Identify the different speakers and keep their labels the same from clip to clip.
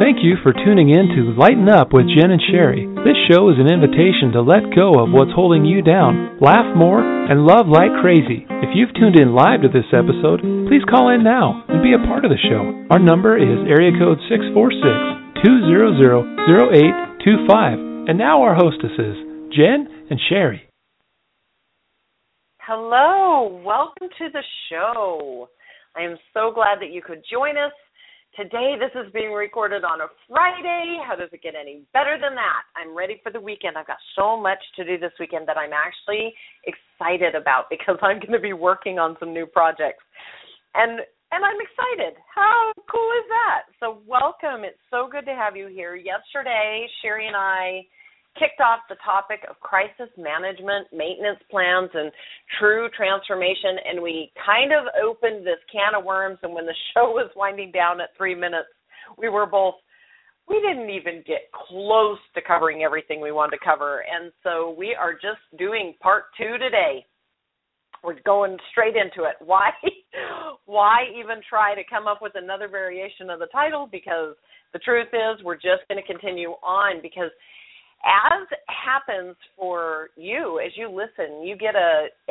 Speaker 1: Thank you for tuning in to Lighten Up with Jen and Sherry. This show is an invitation to let go of what's holding you down, laugh more, and love like crazy. If you've tuned in live to this episode, please call in now and be a part of the show. Our number is area code 646-200-0825. And now our hostesses, Jen and Sherry.
Speaker 2: Hello, welcome to the show. I am so glad that you could join us. Today, this is being recorded on a Friday. How does it get any better than that? I'm ready for the weekend. I've got so much to do this weekend that I'm actually excited about because I'm going to be working on some new projects. And I'm excited. How cool is that? So welcome. It's so good to have you here. Yesterday, Sherry and I kicked off the topic of crisis management, maintenance plans, and true transformation, and we kind of opened this can of worms, and when the show was winding down at 3 minutes, we didn't even get close to covering everything we wanted to cover, and so we are just doing part 2 today. We're going straight into it. Why even try to come up with another variation of the title? Because the truth is we're just going to continue on, because as happens for you, as you listen, you get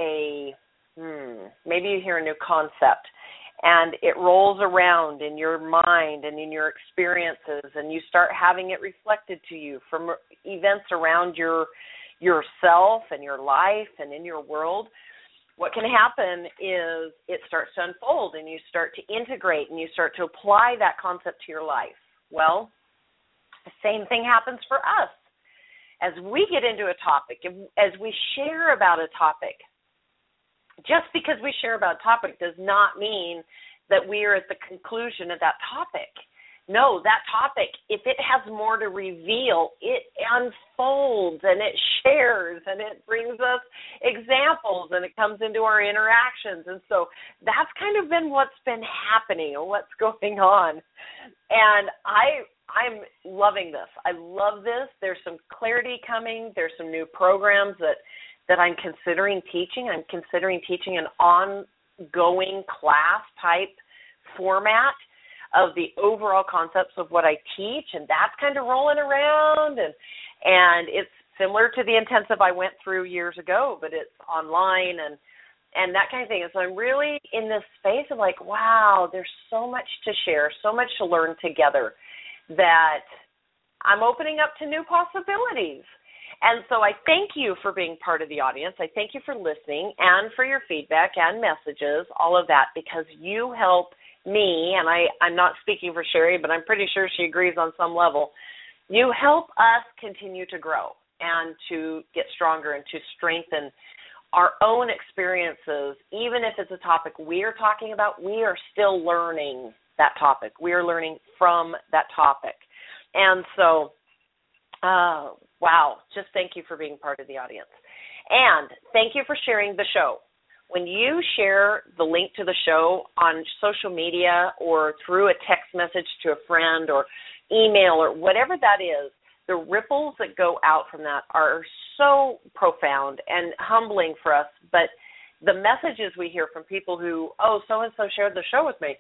Speaker 2: maybe you hear a new concept, and it rolls around in your mind and in your experiences, and you start having it reflected to you from events around yourself and your life and in your world. What can happen is it starts to unfold, and you start to integrate, and you start to apply that concept to your life. Well, the same thing happens for us. As we get into a topic, as we share about a topic, just because we share about a topic does not mean that we are at the conclusion of that topic. No, that topic, if it has more to reveal, it unfolds and it shares and it brings us examples and it comes into our interactions. And so that's kind of been what's been happening or what's going on. And I'm loving this. I love this. There's some clarity coming. There's some new programs that I'm considering teaching. I'm considering teaching an ongoing class-type format of the overall concepts of what I teach, and that's kind of rolling around. And it's similar to the intensive I went through years ago, but it's online and that kind of thing. And so I'm really in this space of like, wow, there's so much to share, so much to learn together, that I'm opening up to new possibilities. And so I thank you for being part of the audience. I thank you for listening and for your feedback and messages, all of that, because you help me, and I'm not speaking for Sherry, but I'm pretty sure she agrees on some level. You help us continue to grow and to get stronger and to strengthen our own experiences. Even if it's a topic we are talking about, we are still learning that topic. We are learning from that topic. And so, wow, just thank you for being part of the audience. And thank you for sharing the show. When you share the link to the show on social media or through a text message to a friend or email or whatever that is, the ripples that go out from that are so profound and humbling for us. But the messages we hear from people who, so-and-so shared the show with me,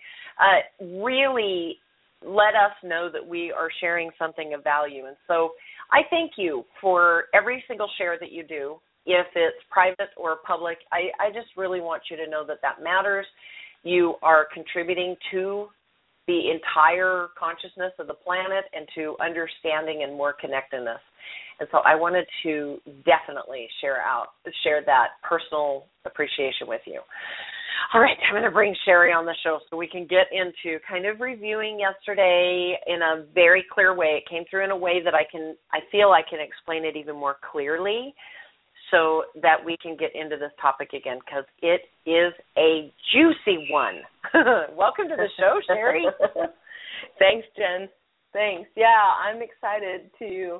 Speaker 2: really let us know that we are sharing something of value. And so I thank you for every single share that you do, if it's private or public. I just really want you to know that that matters. You are contributing to the entire consciousness of the planet and to understanding and more connectedness. And so I wanted to definitely share that personal appreciation with you. All right, I'm going to bring Sherry on the show so we can get into kind of reviewing yesterday in a very clear way. It came through in a way that I feel I can explain it even more clearly so that we can get into this topic again, because it is a juicy one. Welcome to the show, Sherry.
Speaker 3: Thanks, Jen. Thanks. Yeah, I'm excited to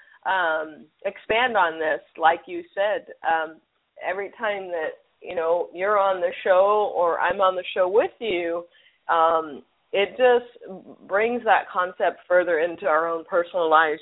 Speaker 3: expand on this. Like you said, every time that you're on the show or I'm on the show with you, it just brings that concept further into our own personalized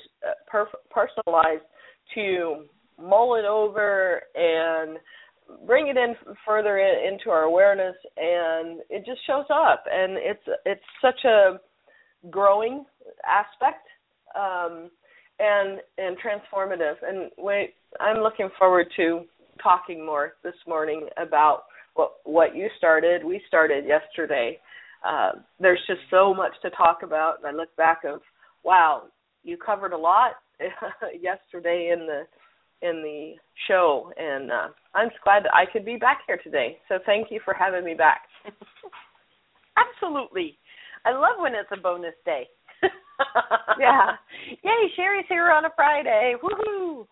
Speaker 3: to mull it over and bring it in further into our awareness, and it just shows up. And it's such a growing aspect, and transformative. And I'm looking forward to talking more this morning about what you started. We started yesterday. There's just so much to talk about. And I look back of, wow, you covered a lot yesterday in the show, and I'm just glad that I could be back here today. So thank you for having me back.
Speaker 2: Absolutely. I love when it's a bonus day.
Speaker 3: Yeah.
Speaker 2: Yay, Sherry's here on a Friday. Woohoo.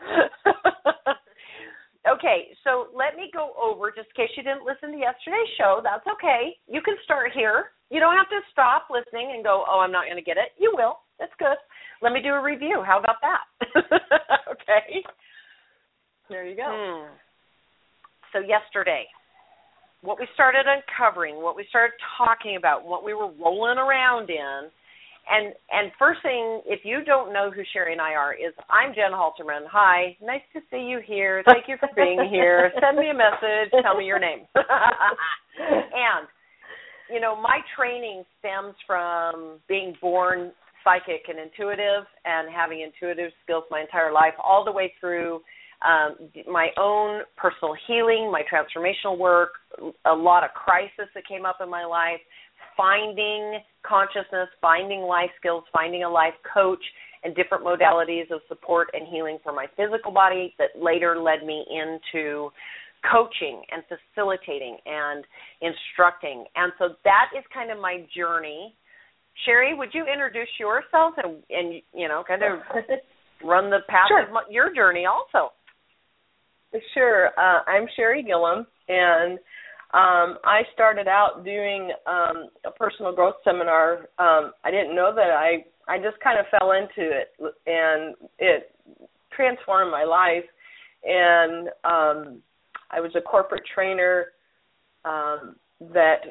Speaker 2: Okay, so let me go over, just in case you didn't listen to yesterday's show, that's okay. You can start here. You don't have to stop listening and go, oh, I'm not going to get it. You will. That's good. Let me do a review. How about that? Okay.
Speaker 3: There you go.
Speaker 2: So yesterday, what we started uncovering, what we started talking about, what we were rolling around in, and first thing, if you don't know who Sherry and I are, is I'm Jen Halterman. Hi, nice to see you here. Thank you for being here. Send me a message. Tell me your name. And, you know, my training stems from being born psychic and intuitive and having intuitive skills my entire life, all the way through my own personal healing, my transformational work, a lot of crisis that came up in my life, finding consciousness, finding life skills, finding a life coach, and different modalities of support and healing for my physical body that later led me into coaching and facilitating and instructing. And so that is kind of my journey. Sherry, would you introduce yourself and you know, kind of run the path
Speaker 3: Sure.
Speaker 2: of your journey also?
Speaker 3: Sure. I'm Sherry Gillum, and I started out doing a personal growth seminar. I didn't know that I just kind of fell into it, and it transformed my life. And I was a corporate trainer that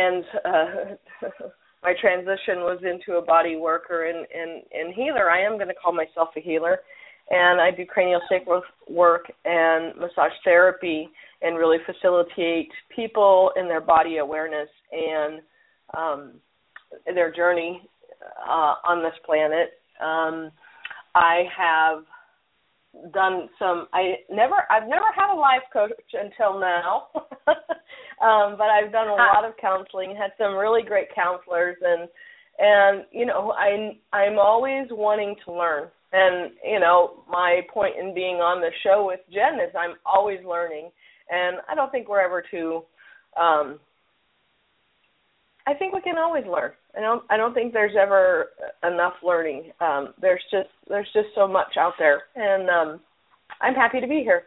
Speaker 3: my transition was into a body worker and healer. I am going to call myself a healer. And I do cranial sacral work and massage therapy and really facilitate people in their body awareness and their journey on this planet. I have done I've never had a life coach until now, but I've done a lot of counseling, had some really great counselors, and you know, I'm always wanting to learn. And, you know, my point in being on the show with Jen is I'm always learning. And I don't think we're ever too I think we can always learn. I don't think there's ever enough learning. There's just so much out there. And I'm happy to be here.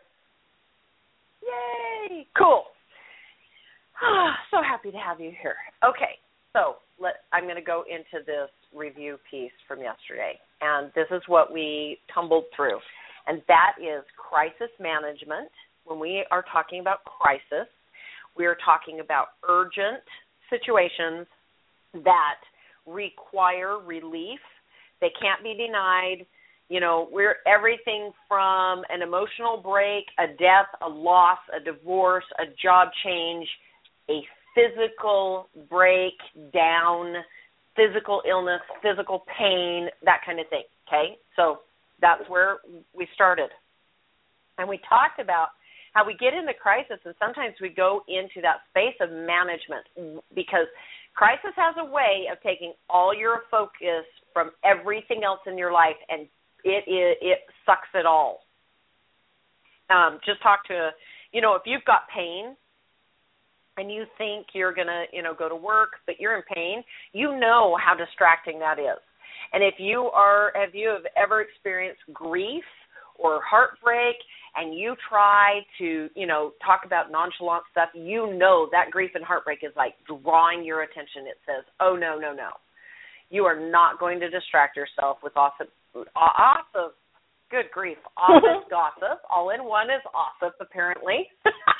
Speaker 2: Yay! Cool. So happy to have you here. Okay, so I'm going to go into this review piece from yesterday, and this is what we tumbled through, and that is crisis management. When we are talking about crisis, we are talking about urgent situations that require relief. They can't be denied. You know, we're everything from an emotional break, a death, a loss, a divorce, a job change, a physical breakdown, physical illness, physical pain, that kind of thing, okay? So that's where we started. And we talked about how we get into crisis, and sometimes we go into that space of management because crisis has a way of taking all your focus from everything else in your life, and it sucks it all. Just talk to, you know, if you've got pain, and you think you're going to, you know, go to work, but you're in pain, you know how distracting that is. And if you have ever experienced grief or heartbreak and you try to, you know, talk about nonchalant stuff, you know that grief and heartbreak is like drawing your attention. It says, oh, no. You are not going to distract yourself with gossip. Good grief. Office gossip. All in one is gossip, apparently.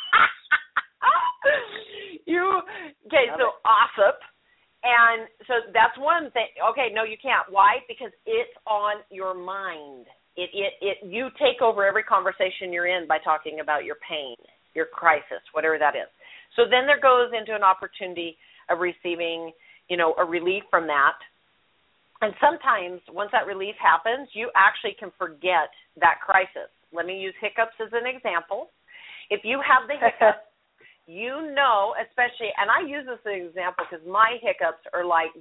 Speaker 2: So gossip, and so that's one thing. Okay, no, you can't. Why? Because it's on your mind. You take over every conversation you're in by talking about your pain, your crisis, whatever that is. So then there goes into an opportunity of receiving, you know, a relief from that. And sometimes once that relief happens, you actually can forget that crisis. Let me use hiccups as an example. If you have the hiccups, you know, especially, and I use this as an example because my hiccups are like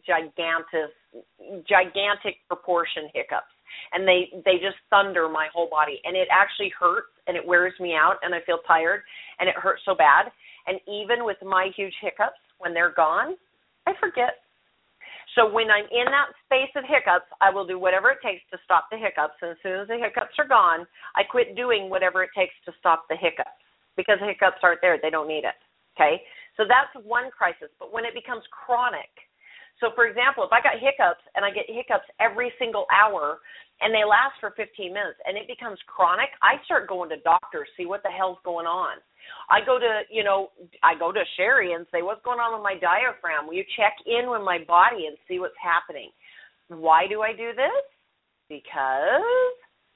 Speaker 2: gigantic proportion hiccups. And they just thunder my whole body. And it actually hurts, and it wears me out, and I feel tired, and it hurts so bad. And even with my huge hiccups, when they're gone, I forget. So when I'm in that space of hiccups, I will do whatever it takes to stop the hiccups. And as soon as the hiccups are gone, I quit doing whatever it takes to stop the hiccups because the hiccups aren't there. They don't need it, okay? So that's one crisis. But when it becomes chronic, so for example, if I got hiccups and I get hiccups every single hour and they last for 15 minutes and it becomes chronic, I start going to doctors, see what the hell's going on. I go to Sherry and say, what's going on with my diaphragm? Will you check in with my body and see what's happening? Why do I do this? Because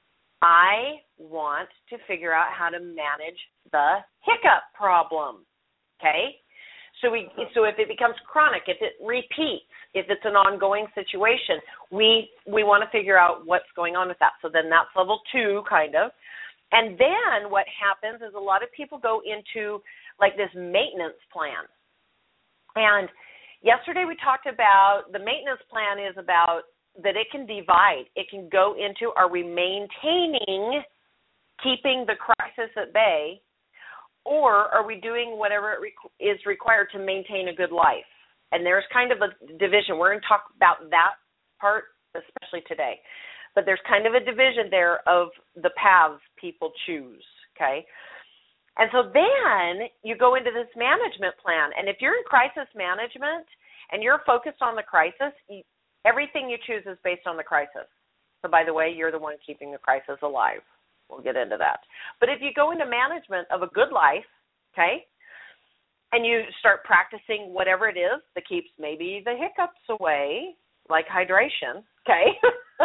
Speaker 2: I want to figure out how to manage the hiccup problem, okay? So if it becomes chronic, if it repeats, if it's an ongoing situation, we want to figure out what's going on with that. So then that's level 2, kind of. And then what happens is a lot of people go into like this maintenance plan. And yesterday we talked about the maintenance plan is about that it can divide. It can go into, are we maintaining, keeping the crisis at bay, or are we doing whatever is required to maintain a good life? And there's kind of a division. We're going to talk about that part, especially today. But there's kind of a division there of the paths people choose, okay? And so then you go into this management plan. And if you're in crisis management and you're focused on the crisis, everything you choose is based on the crisis. So, by the way, you're the one keeping the crisis alive. We'll get into that. But if you go into management of a good life, okay, and you start practicing whatever it is that keeps maybe the hiccups away, like hydration, okay,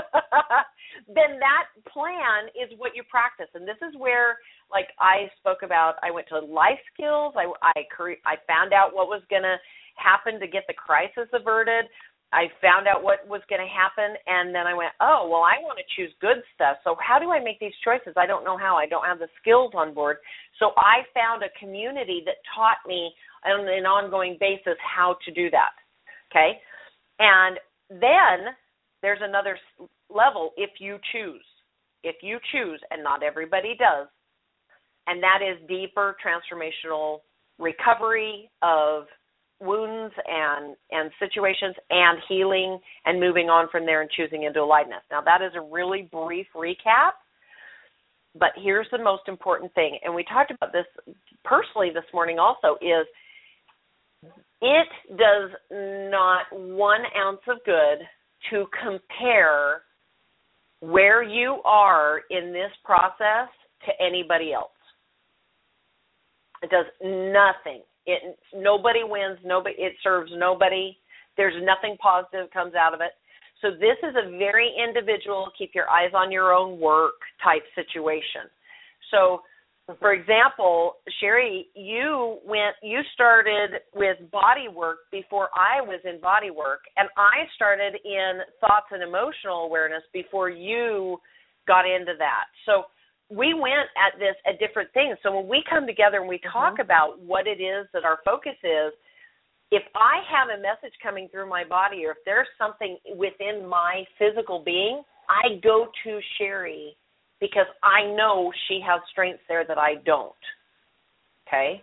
Speaker 2: then that plan is what you practice. And this is where, like I spoke about, I went to life skills. I found out what was going to happen to get the crisis averted. I found out what was going to happen, and then I went, oh, well, I want to choose good stuff. So how do I make these choices? I don't know how. I don't have the skills on board. So I found a community that taught me on an ongoing basis how to do that, okay? And then there's another level if you choose. If you choose, and not everybody does, and that is deeper transformational recovery of wounds and situations and healing and moving on from there and choosing into aliveness. Now, that is a really brief recap, but here's the most important thing, and we talked about this personally this morning also, is it does not 1 ounce of good to compare where you are in this process to anybody else. It does nothing. Nobody wins. It serves nobody. There's nothing positive comes out of it. So this is a very individual, keep your eyes on your own work type situation. So, for example, Sherry, you started with body work before I was in body work, and I started in thoughts and emotional awareness before you got into that. So we went at this at different things. So when we come together and we talk about what it is that our focus is, if I have a message coming through my body or if there's something within my physical being, I go to Sherry because I know she has strengths there that I don't, okay?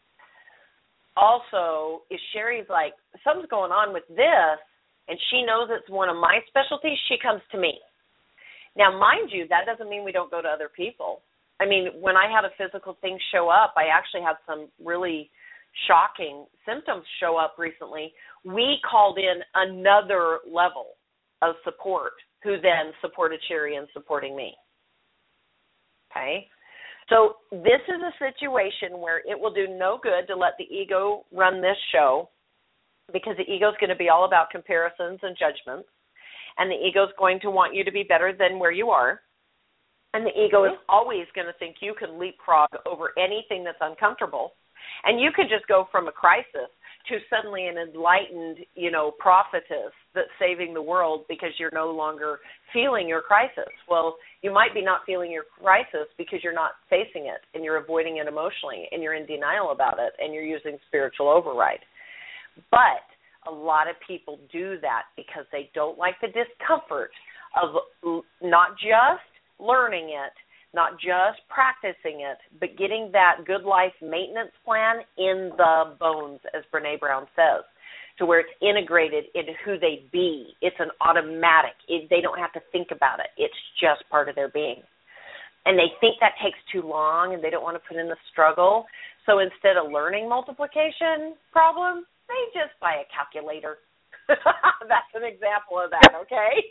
Speaker 2: Also, if Sherry's like, something's going on with this, and she knows it's one of my specialties, she comes to me. Now, mind you, that doesn't mean we don't go to other people. I mean, when I had a physical thing show up, I actually had some really shocking symptoms show up recently. We called in another level of support who then supported Sherry in supporting me. Okay? So this is a situation where it will do no good to let the ego run this show because the ego is going to be all about comparisons and judgments. And the ego is going to want you to be better than where you are. And the ego is always going to think you can leapfrog over anything that's uncomfortable. And you can just go from a crisis to suddenly an enlightened, prophetess that's saving the world because you're no longer feeling your crisis. Well, you might be not feeling your crisis because you're not facing it and you're avoiding it emotionally and you're in denial about it and you're using spiritual override. But a lot of people do that because they don't like the discomfort of not just learning it, not just practicing it, but getting that good life maintenance plan in the bones, as Brené Brown says, to where it's integrated into who they be. It's an automatic. They don't have to think about it. It's just part of their being. And they think that takes too long, and they don't want to put in the struggle. So instead of learning multiplication problem, they just buy a calculator. That's an example of that, okay?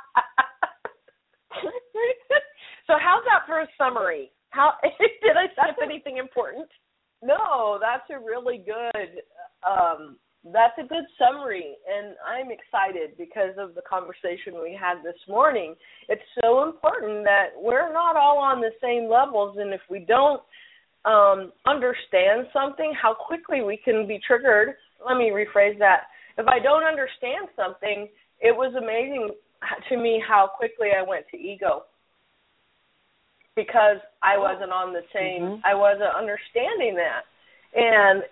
Speaker 2: So how's that for a summary? Did I skip anything important?
Speaker 3: No, that's a really good that's a good summary, and I'm excited because of the conversation we had this morning. It's so important that we're not all on the same levels, and if we don't understand something, how quickly we can be triggered. Let me rephrase that. If I don't understand something, it was amazing to me how quickly I went to ego, because I wasn't on the same, I wasn't understanding that. And,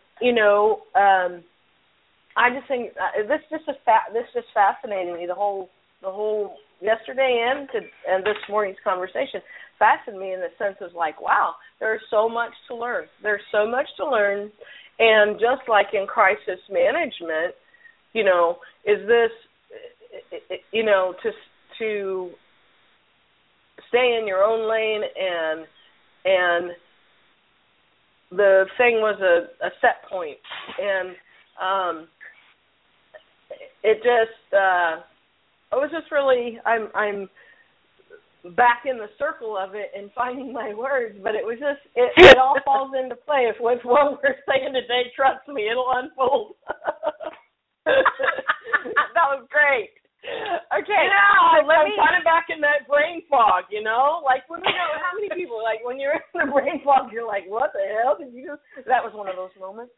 Speaker 3: I just think this just fascinated me, the whole yesterday and this morning's conversation fascinated me in the sense of like, wow, there's so much to learn. There's so much to learn. And just like in crisis management, is this, to stay in your own lane, and the thing was a set point, and it just I was just really I'm back in the circle of it and finding my words, but it was just it all falls into play. If with what we're saying today, trust me, it'll unfold.
Speaker 2: That was great. Okay.
Speaker 3: Yeah, so I'm kind of back in that brain fog, Like, how many people, like, when you're in a brain fog, you're like, what the hell did you do? That was one of those moments.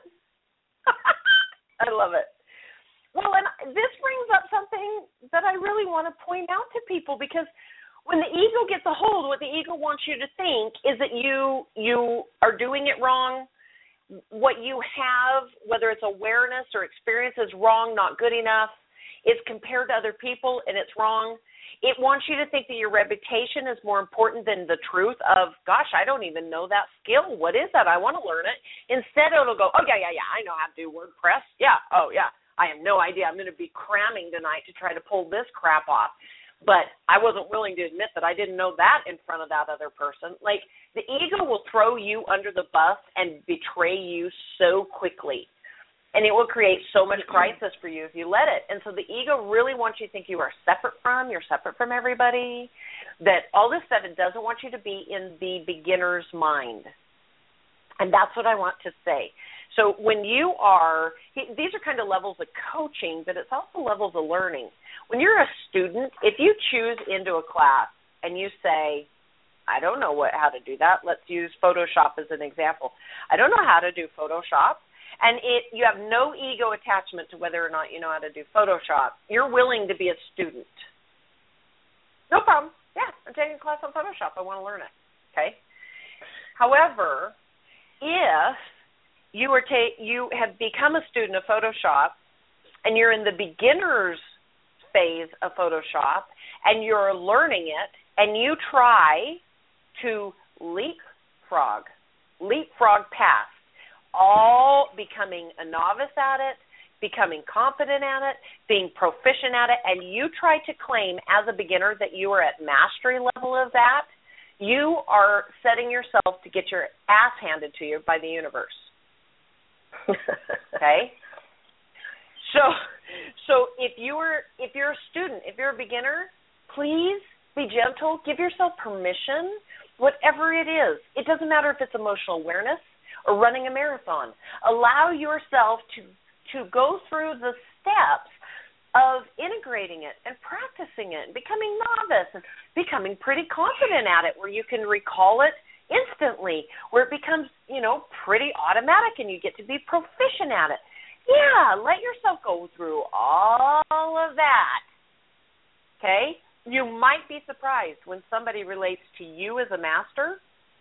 Speaker 2: I love it. Well, and this brings up something that I really want to point out to people, because when the ego gets a hold, what the ego wants you to think is that you are doing it wrong. What you have, whether it's awareness or experience, is wrong, not good enough. It's compared to other people, and it's wrong. It wants you to think that your reputation is more important than the truth of, gosh, I don't even know that skill. What is that? I want to learn it. Instead, it'll go, oh, yeah, I know how to do WordPress. Yeah, oh, yeah. I have no idea. I'm going to be cramming tonight to try to pull this crap off. But I wasn't willing to admit that I didn't know that in front of that other person. Like, the ego will throw you under the bus and betray you so quickly. And it will create so much crisis for you if you let it. And so the ego really wants you to think you are separate from, you're separate from everybody, that all this stuff, it doesn't want you to be in the beginner's mind. And that's what I want to say. So when you are, these are kind of levels of coaching, but it's also levels of learning. When you're a student, if you choose into a class and you say, I don't know how to do that. Let's use Photoshop as an example. I don't know how to do Photoshop. And you have no ego attachment to whether or not you know how to do Photoshop. You're willing to be a student. No problem. Yeah, I'm taking a class on Photoshop. I want to learn it. Okay? However, if you have become a student of Photoshop and you're in the beginner's phase of Photoshop and you're learning it and you try to leapfrog past all becoming a novice at it, becoming confident at it, being proficient at it, and you try to claim as a beginner that you are at mastery level of that, you are setting yourself to get your ass handed to you by the universe. Okay? So if you're a student, if you're a beginner, please be gentle. Give yourself permission, whatever it is. It doesn't matter if it's emotional awareness or running a marathon. Allow yourself to go through the steps of integrating it and practicing it and becoming novice and becoming pretty confident at it, where you can recall it instantly, where it becomes, pretty automatic and you get to be proficient at it. Yeah, let yourself go through all of that. Okay? You might be surprised when somebody relates to you as a master,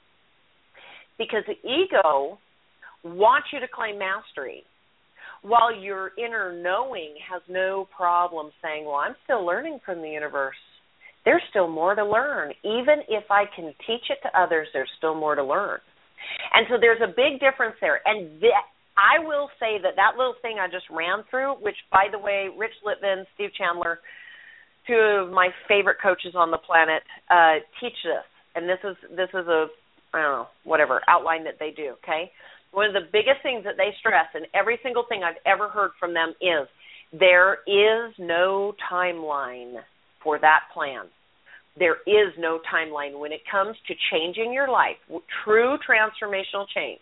Speaker 2: because the ego wants you to claim mastery, while your inner knowing has no problem saying, well, I'm still learning from the universe. There's still more to learn. Even if I can teach it to others, there's still more to learn. And so there's a big difference there. And I will say that little thing I just ran through, which, by the way, Rich Litvin, Steve Chandler, two of my favorite coaches on the planet, teach this. And this is a, I don't know, whatever, outline that they do, okay? One of the biggest things that they stress, and every single thing I've ever heard from them, is there is no timeline for that plan. There is no timeline when it comes to changing your life, true transformational change.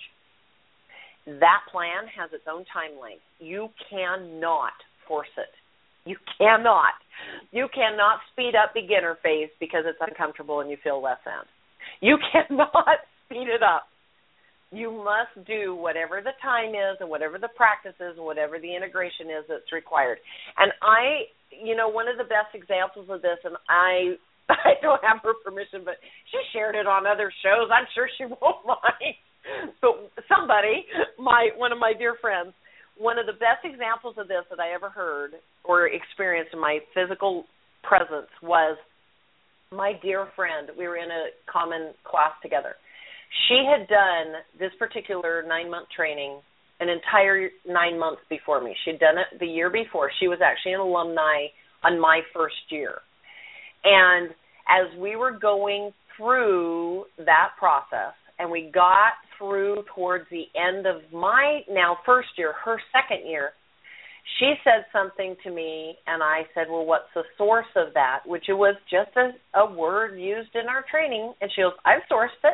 Speaker 2: That plan has its own timeline. You cannot force it. You cannot. You cannot speed up beginner phase because it's uncomfortable and you feel less than. You cannot speed it up. You must do whatever the time is and whatever the practice is and whatever the integration is that's required. And one of the best examples of this, and I don't have her permission, but she shared it on other shows. I'm sure she won't mind. But somebody, one of my dear friends, one of the best examples of this that I ever heard or experienced in my physical presence was my dear friend. We were in a common class together. She had done this particular 9-month training an entire 9 months before me. She'd done it the year before. She was actually an alumni on my first year. And as we were going through that process, and we got through towards the end of my now first year, her second year, she said something to me, and I said, well, what's the source of that? Which it was just a word used in our training. And she goes, I've sourced it.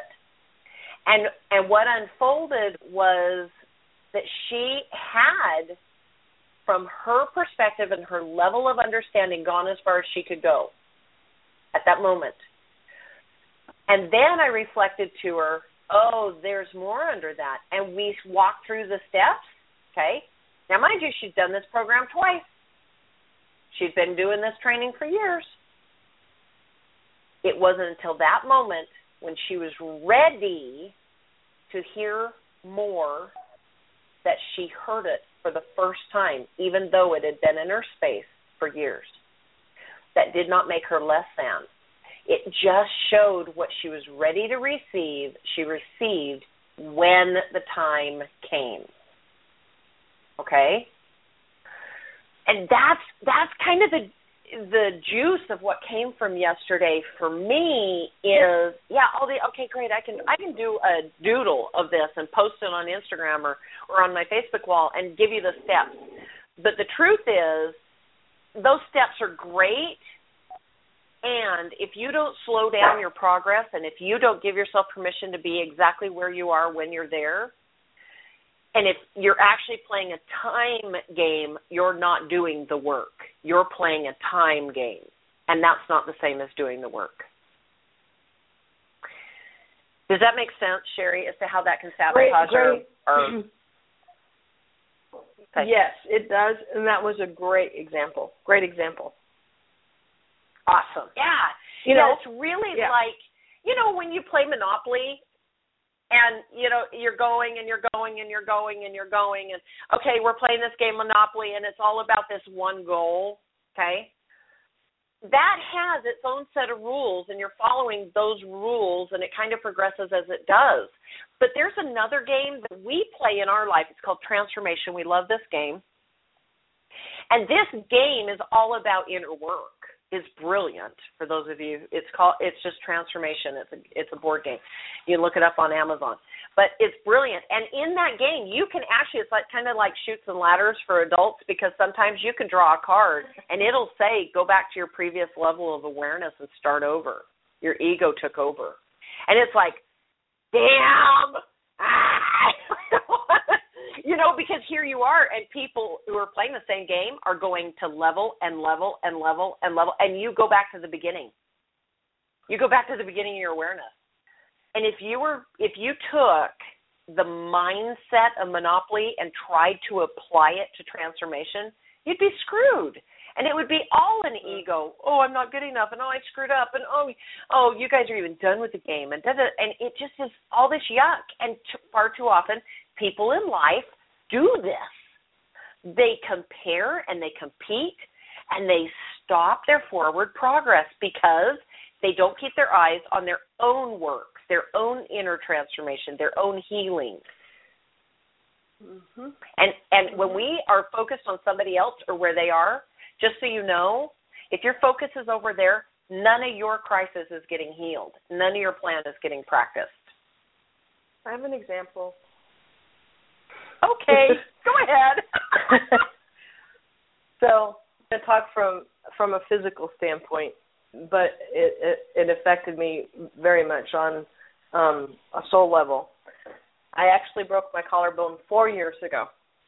Speaker 2: And what unfolded was that she had, from her perspective and her level of understanding, gone as far as she could go at that moment. And then I reflected to her, oh, there's more under that. And we walked through the steps, okay? Now, mind you, she'd done this program twice. She'd been doing this training for years. It wasn't until that moment when she was ready to hear more that she heard it for the first time, even though it had been in her space for years. That did not make her less than. It just showed what she was ready to receive. She received when the time came. Okay? And that's kind of the juice of what came from yesterday for me is, okay, great, I can do a doodle of this and post it on Instagram or on my Facebook wall and give you the steps. But the truth is, those steps are great. And if you don't slow down your progress and if you don't give yourself permission to be exactly where you are when you're there, and if you're actually playing a time game, you're not doing the work. You're playing a time game, and that's not the same as doing the work. Does that make sense, Sherry, as to how that can sabotage our
Speaker 3: Yes, it does, and that was a great example. Great example.
Speaker 2: Awesome. Yeah. It's really like, when you play Monopoly and, you're going and you're going and you're going and you're going and, okay, we're playing this game Monopoly and it's all about this one goal, okay? That has its own set of rules and you're following those rules and it kind of progresses as it does. But there's another game that we play in our life. It's called Transformation. We love this game. And this game is all about inner work. Is brilliant for those of you. It's just Transformation. It's a board game. You can look it up on Amazon. But it's brilliant. And in that game, you can actually, it's like kind of like Chutes and Ladders for adults, because sometimes you can draw a card and it'll say, go back to your previous level of awareness and start over. Your ego took over. And it's like, damn. Because here you are, and people who are playing the same game are going to level and level and level and level, and you go back to the beginning. You go back to the beginning of your awareness. And if you took the mindset of Monopoly and tried to apply it to transformation, you'd be screwed. And it would be all an ego. Oh, I'm not good enough, and oh, I screwed up, and oh, you guys are even done with the game, and and it just is all this yuck. And far too often, people in life do this. They compare and they compete, and they stop their forward progress because they don't keep their eyes on their own work, their own inner transformation, their own healing. Mm-hmm. And when we are focused on somebody else or where they are, just so you know, if your focus is over there, none of your crisis is getting healed. None of your plan is getting practiced.
Speaker 3: I have an example.
Speaker 2: Okay, go ahead.
Speaker 3: So I'm going to talk from a physical standpoint, but it affected me very much on a soul level. I actually broke my collarbone 4 years ago,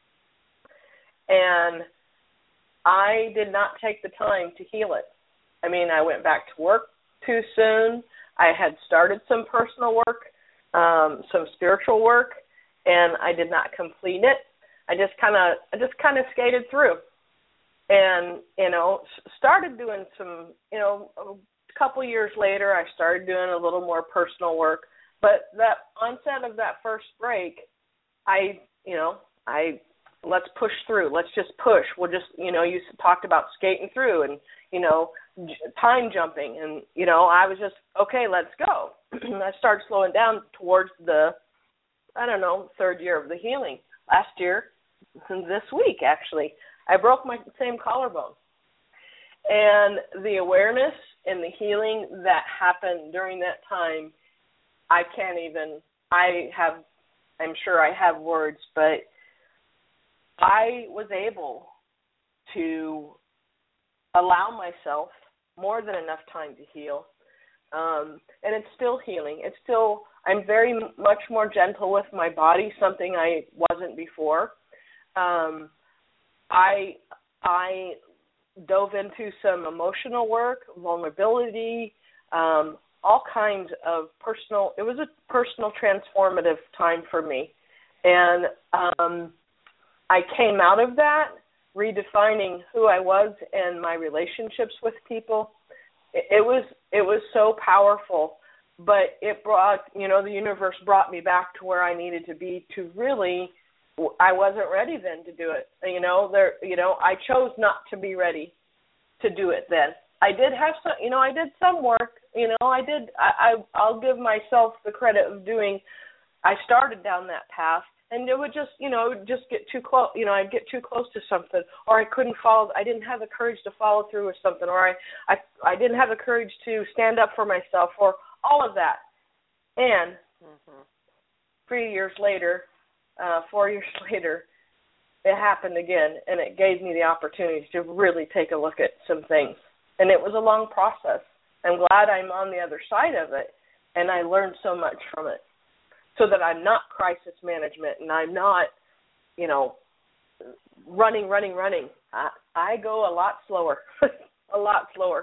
Speaker 3: and I did not take the time to heal it. I mean, I went back to work too soon. I had started some personal work, some spiritual work, and I did not complete it. I just kind of skated through, and started doing some. A couple years later, I started doing a little more personal work. But that onset of that first break, I let's push through. Let's just push. We'll just, you talked about skating through and, time jumping. And, I was just, okay, let's go. I started slowing down towards the, third year of the healing. Last year, this week, actually, I broke my same collarbone. And the awareness and the healing that happened during that time, I'm sure I have words, but I was able to allow myself more than enough time to heal. And it's still healing. I'm very much more gentle with my body, something I wasn't before. I dove into some emotional work, vulnerability, all kinds of personal. It was a personal transformative time for me. And I came out of that redefining who I was and my relationships with people. It was so powerful, but it brought, the universe brought me back to where I needed to be to really, I wasn't ready then to do it. I chose not to be ready to do it then. I did have some, I did some work, I'll give myself the credit of I started down that path. And it would just, just get too close. I'd get too close to something, or I didn't have the courage to follow through with something, or I didn't have the courage to stand up for myself, or all of that. And 3 years later, 4 years later, it happened again, and it gave me the opportunity to really take a look at some things. And it was a long process. I'm glad I'm on the other side of it, and I learned so much from it. So that I'm not crisis management and I'm not, running. I go a lot slower, a lot slower.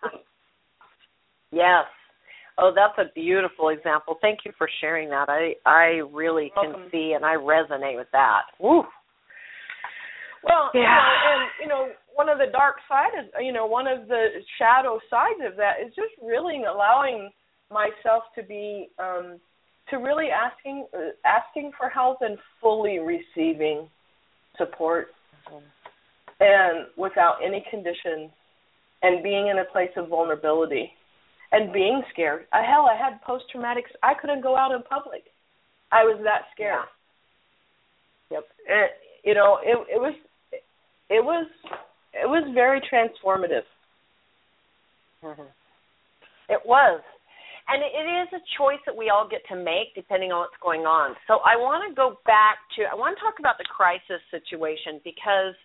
Speaker 2: Yes. Oh, that's a beautiful example. Thank you for sharing that. I really can see and I resonate with that. Woo.
Speaker 3: Well, and one of the dark sides, one of the shadow sides of that is just really allowing myself to be to really asking for help and fully receiving support, and without any conditions, and being in a place of vulnerability, and being scared. Hell, I had post-traumatic. I couldn't go out in public. I was that scared. Yeah. Yep. And, it was very transformative.
Speaker 2: Mm-hmm. It was. And it is a choice that we all get to make depending on what's going on. So I want to go back I want to talk about the crisis situation because,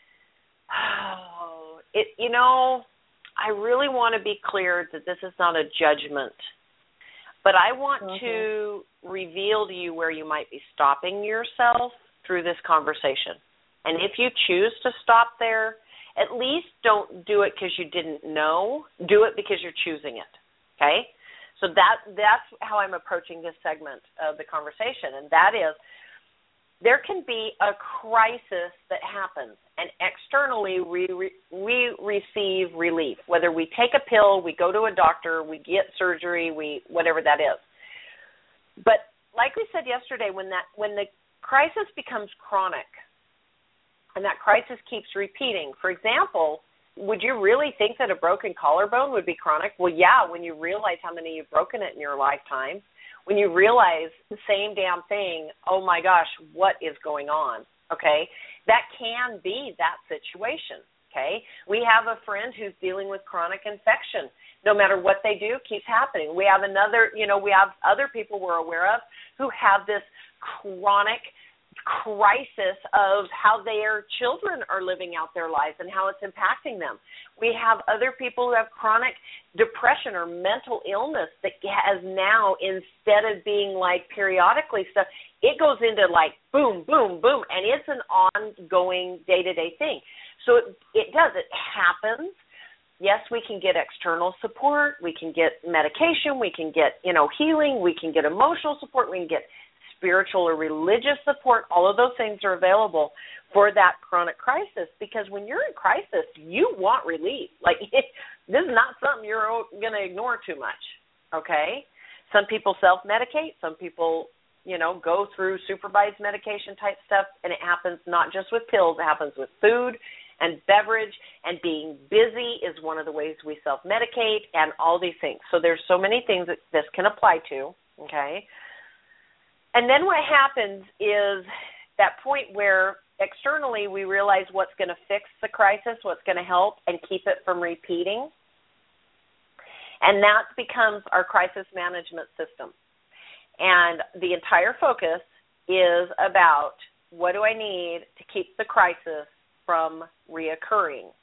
Speaker 2: I really want to be clear that this is not a judgment. But I want to reveal to you where you might be stopping yourself through this conversation. And if you choose to stop there, at least don't do it because you didn't know. Do it because you're choosing it, okay? So that's how I'm approaching this segment of the conversation, and that is there can be a crisis that happens, and externally we receive relief. Whether we take a pill, we go to a doctor, we get surgery, whatever that is. But like we said yesterday, when the crisis becomes chronic, and that crisis keeps repeating, for example, would you really think that a broken collarbone would be chronic? Well, yeah, when you realize how many you've broken it in your lifetime, when you realize the same damn thing, oh my gosh, what is going on, okay? That can be that situation, okay? We have a friend who's dealing with chronic infection. No matter what they do, keeps happening. We have we have other people we're aware of who have this chronic crisis of how their children are living out their lives and how it's impacting them. We have other people who have chronic depression or mental illness that has now, instead of being like periodically stuff, it goes into like boom, boom, boom, and it's an ongoing day-to-day thing. So it does. It happens. Yes, we can get external support. We can get medication. We can get, healing. We can get emotional support. We can get spiritual or religious support. All of those things are available for that chronic crisis, because when you're in crisis, you want relief. Like, this is not something you're going to ignore too much, okay? Some people self-medicate. Some people, go through supervised medication type stuff, and it happens not just with pills. It happens with food and beverage, and being busy is one of the ways we self-medicate, and all these things. So there's so many things that this can apply to, okay? And then what happens is that point where externally we realize what's going to fix the crisis, what's going to help and keep it from repeating. And that becomes our crisis management system. And the entire focus is about, what do I need to keep the crisis from reoccurring?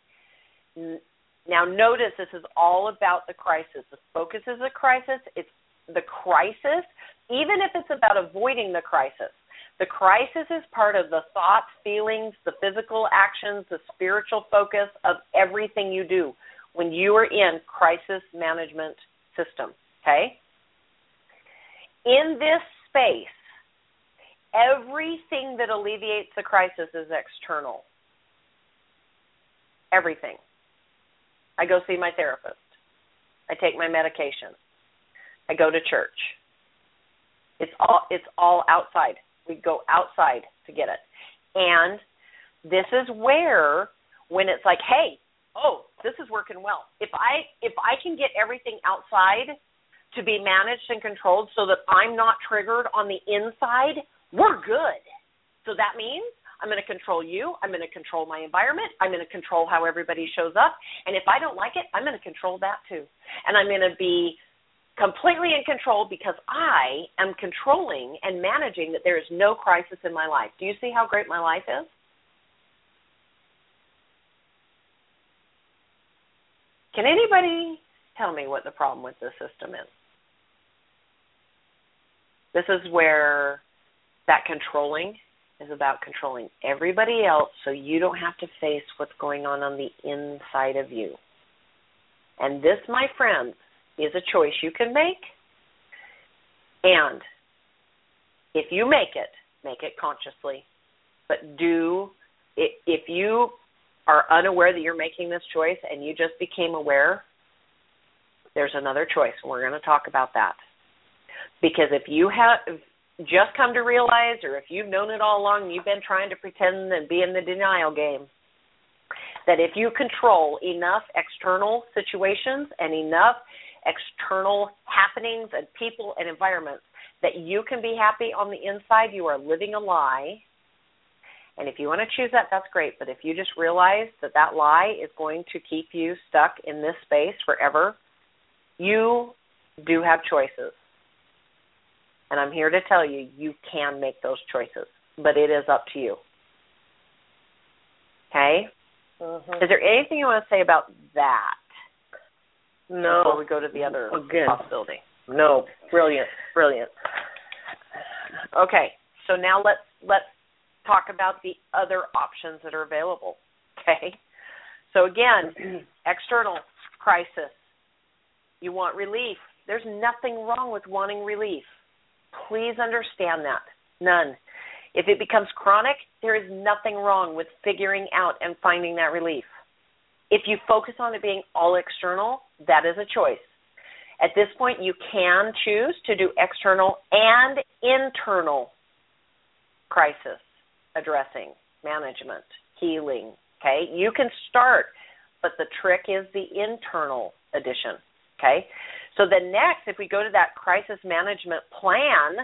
Speaker 2: Now notice, this is all about the crisis. The focus is the crisis. It's the crisis, even if it's about avoiding the crisis. The crisis is part of the thoughts, feelings, the physical actions, the spiritual focus of everything you do when you are in crisis management system, okay? In this space, everything that alleviates the crisis is external. Everything. I go see my therapist. I take my medication. I go to church. It's all outside. We go outside to get it. And this is where, when it's like, hey, this is working well. If I can get everything outside to be managed and controlled so that I'm not triggered on the inside, we're good. So that means I'm going to control you. I'm going to control my environment. I'm going to control how everybody shows up. And if I don't like it, I'm going to control that too. And I'm going to be completely in control, because I am controlling and managing that there is no crisis in my life. Do you see how great my life is? Can anybody tell me what the problem with this system is? This is where that controlling is about controlling everybody else so you don't have to face what's going on the inside of you. And this, my friends, is a choice you can make. And if you make it consciously. But if you are unaware that you're making this choice and you just became aware, there's another choice. We're going to talk about that. Because if you have just come to realize, or if you've known it all along, you've been trying to pretend and be in the denial game, that if you control enough external situations and enough external happenings and people and environments that you can be happy on the inside, you are living a lie. And if you want to choose that, that's great. But if you just realize that that lie is going to keep you stuck in this space forever, you do have choices. And I'm here to tell you, you can make those choices. But it is up to you. Okay? Mm-hmm. Is there anything you want to say about that?
Speaker 3: No.
Speaker 2: Before we go to the other possibility.
Speaker 3: No. Brilliant.
Speaker 2: Okay. So now let's talk about the other options that are available. Okay? So again, external crisis. You want relief. There's nothing wrong with wanting relief. Please understand that. None. If it becomes chronic, there is nothing wrong with figuring out and finding that relief. If you focus on it being all external, that is a choice. At this point, you can choose to do external and internal crisis addressing, management, healing, okay? You can start, but the trick is the internal addition, okay? So then next, if we go to that crisis management plan,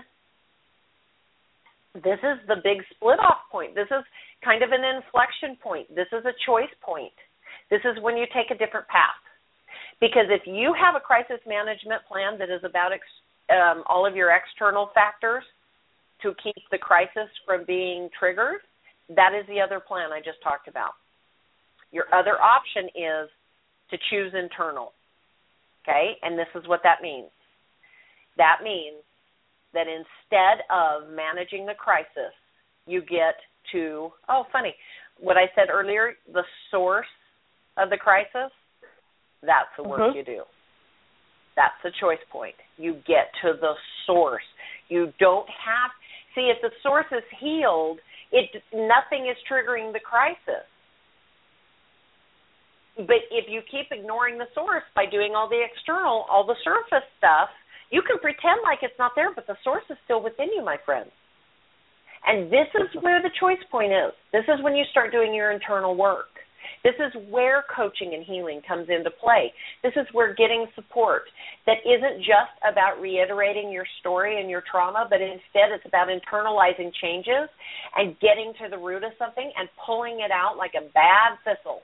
Speaker 2: this is the big split-off point. This is kind of an inflection point. This is a choice point. This is when you take a different path. Because if you have a crisis management plan that is about all of your external factors to keep the crisis from being triggered, that is the other plan I just talked about. Your other option is to choose internal, okay? And this is what that means. That means that instead of managing the crisis, you get to, what I said earlier, the source of the crisis, that's the work you do. That's the choice point. You get to the source. You don't have, see, if the source is healed, nothing is triggering the crisis. But if you keep ignoring the source by doing all the external, all the surface stuff, you can pretend like it's not there, but the source is still within you, my friends. And this is where the choice point is. This is when you start doing your internal work. This is where coaching and healing comes into play. This is where getting support that isn't just about reiterating your story and your trauma, but instead it's about internalizing changes and getting to the root of something and pulling it out like a bad thistle.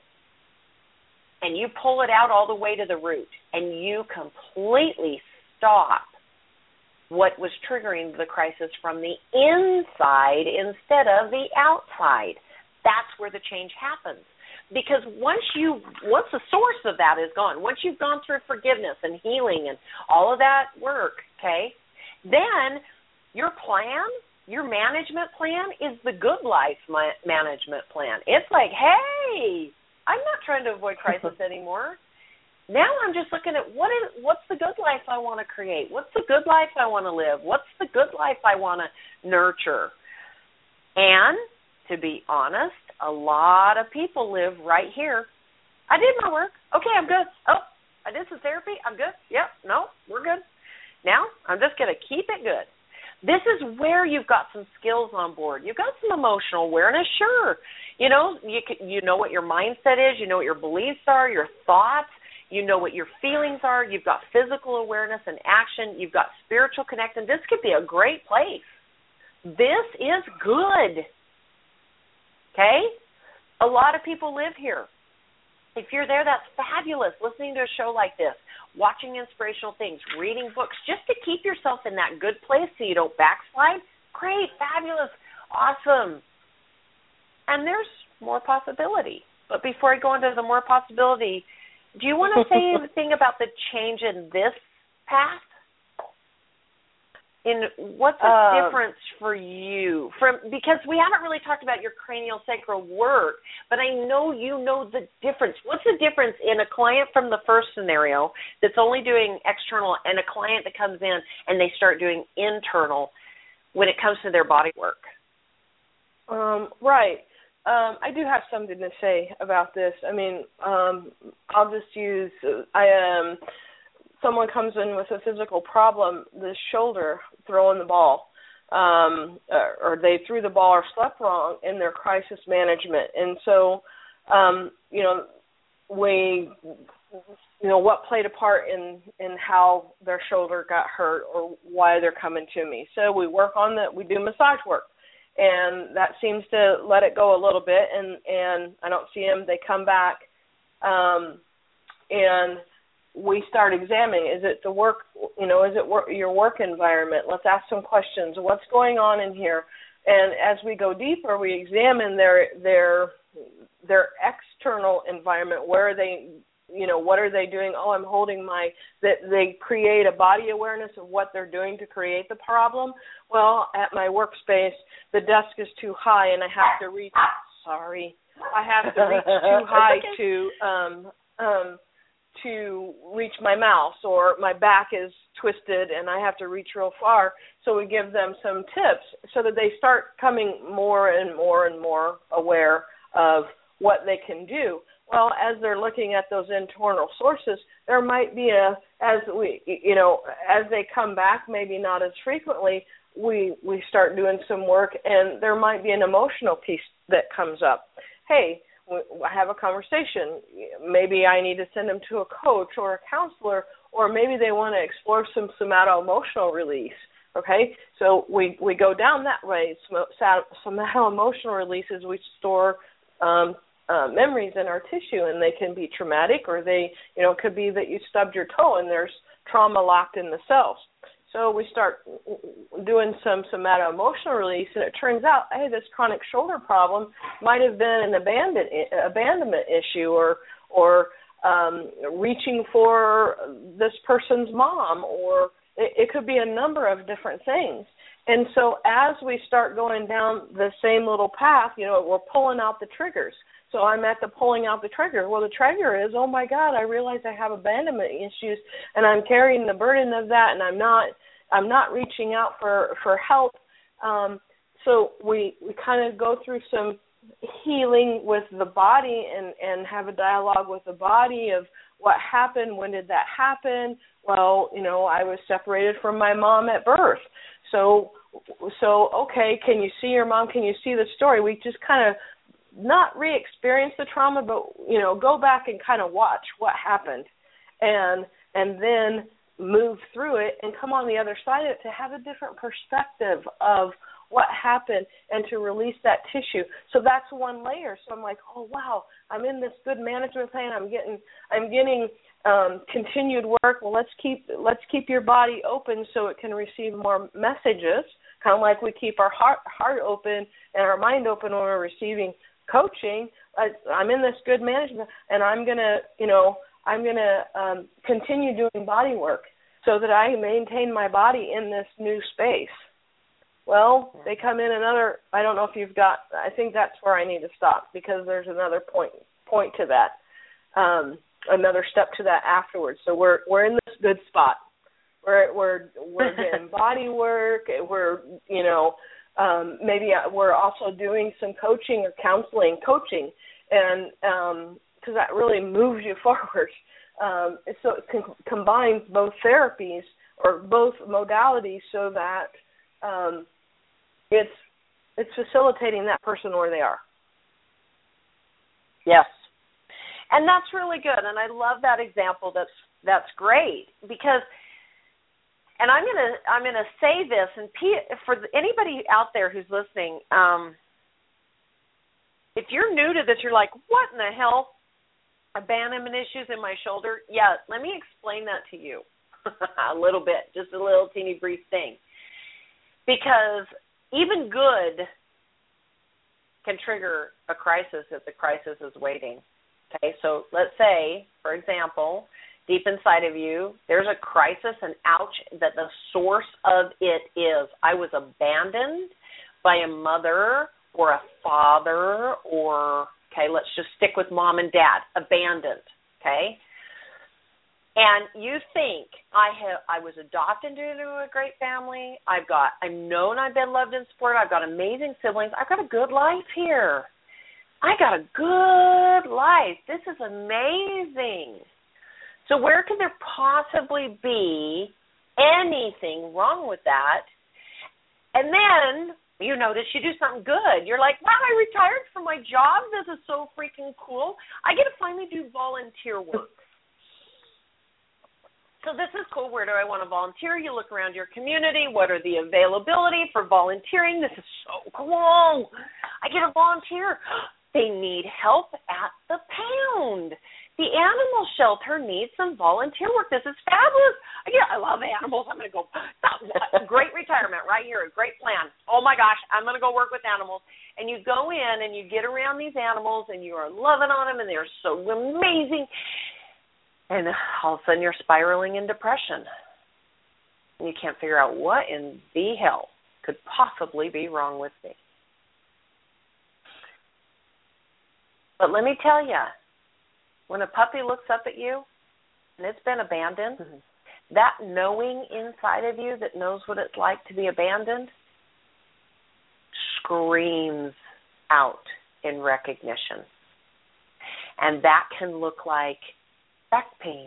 Speaker 2: And you pull it out all the way to the root, and you completely stop what was triggering the crisis from the inside instead of the outside. That's where the change happens. Because once the source of that is gone, once you've gone through forgiveness and healing and all of that work, okay, then your plan, your management plan is the good life management plan. It's like, hey, I'm not trying to avoid crisis anymore. Now I'm just looking at what's the good life I want to create? What's the good life I want to live? What's the good life I want to nurture? And to be honest, a lot of people live right here. I did my work. Okay, I'm good. Oh, I did some therapy. I'm good. Yep. No, we're good. Now I'm just going to keep it good. This is where you've got some skills on board. You've got some emotional awareness, sure. You know what your mindset is. You know what your beliefs are, your thoughts. You know what your feelings are. You've got physical awareness and action. You've got spiritual connection. This could be a great place. This is good. Okay? A lot of people live here. If you're there, that's fabulous. Listening to a show like this, watching inspirational things, reading books, just to keep yourself in that good place so you don't backslide. Great, fabulous, awesome. And there's more possibility. But before I go into the more possibility, do you want to say anything about the change in this path? What's the difference for you? Because we haven't really talked about your cranial sacral work, but I know you know the difference. What's the difference in a client from the first scenario that's only doing external and a client that comes in and they start doing internal when it comes to their body work?
Speaker 3: Right. I do have something to say about this. I mean, I'll just use someone comes in with a physical problem, the shoulder, throwing the ball, or they threw the ball or slept wrong in their crisis management. And so, what played a part in how their shoulder got hurt or why they're coming to me. So we work on that. We do massage work. And that seems to let it go a little bit, and I don't see them. They come back, and we start examining. Is it the work? Is it your work environment? Let's ask some questions. What's going on in here? And as we go deeper, we examine their external environment. Where are they? What are they doing? Oh, I'm holding they create a body awareness of what they're doing to create the problem. Well, at my workspace, the desk is too high, and I have to reach too high to reach my mouse, or my back is twisted and I have to reach real far. So we give them some tips so that they start coming more and more and more aware of what they can do. Well, as they're looking at those internal sources, there might be as they come back, maybe not as frequently, we start doing some work, and there might be an emotional piece that comes up. Hey, I have a conversation. Maybe I need to send them to a coach or a counselor, or maybe they want to explore some somato-emotional release. Okay, so we go down that way. Somato-emotional releases, we store memories in our tissue, and they can be traumatic, or they, it could be that you stubbed your toe and there's trauma locked in the cells. So we start doing some somato-emotional release, and it turns out, hey, this chronic shoulder problem might have been an abandonment issue, or reaching for this person's mom, or it could be a number of different things. And so as we start going down the same little path, we're pulling out the triggers. So I'm at the pulling out the trigger. Well, the trigger is, oh, my God, I realize I have abandonment issues, and I'm carrying the burden of that, and I'm not reaching out for help. So we kind of go through some healing with the body and have a dialogue with the body of what happened, when did that happen? Well, I was separated from my mom at birth. So okay, can you see your mom? Can you see the story? We just kind of not re-experience the trauma, but, go back and kind of watch what happened and then move through it and come on the other side of it to have a different perspective of what happened and to release that tissue. So that's one layer. So I'm like, oh, wow, I'm in this good management plan. I'm getting continued work. Well, let's keep your body open so it can receive more messages, kind of like we keep our heart open and our mind open when we're receiving coaching. I'm in this good management, and I'm gonna continue doing body work so that I maintain my body in this new space. Well, they come in another. I don't know if you've got. I think that's where I need to stop, because there's another point to that, another step to that afterwards. So we're in this good spot. We're getting body work. We're maybe we're also doing some coaching or counseling, and because that really moves you forward. So it combines both therapies or both modalities so that it's facilitating that person where they are.
Speaker 2: Yes, and that's really good. And I love that example. That's great, because. And I'm gonna say this, and for anybody out there who's listening, if you're new to this, you're like, what in the hell? Abandonment issues in my shoulder? Yeah, let me explain that to you a little bit, just a little teeny brief thing. Because even good can trigger a crisis if the crisis is waiting. Okay, so let's say, for example, deep inside of you, there's a crisis, and ouch, that the source of it is I was abandoned by a mother or a father, or, okay, let's just stick with mom and dad, abandoned, okay? And you think I was adopted into a great family. I'm known I've been loved and supported. I've got amazing siblings. I've got a good life here. I got a good life. This is amazing. So where could there possibly be anything wrong with that? And then you notice you do something good. You're like, wow, I retired from my job. This is so freaking cool. I get to finally do volunteer work. So this is cool. Where do I want to volunteer? You look around your community. What are the availability for volunteering? This is so cool. I get to volunteer. They need help at the pound. The animal shelter needs some volunteer work. This is fabulous. I love animals. I'm going to go. Great retirement right here. A great plan. Oh, my gosh, I'm going to go work with animals. And you go in and you get around these animals and you are loving on them and they're so amazing. And all of a sudden you're spiraling in depression. And you can't figure out what in the hell could possibly be wrong with me. But let me tell you, when a puppy looks up at you, and it's been abandoned, that knowing inside of you that knows what it's like to be abandoned screams out in recognition. And that can look like back pain,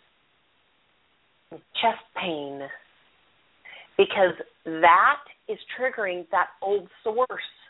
Speaker 2: chest pain, because that is triggering that old source.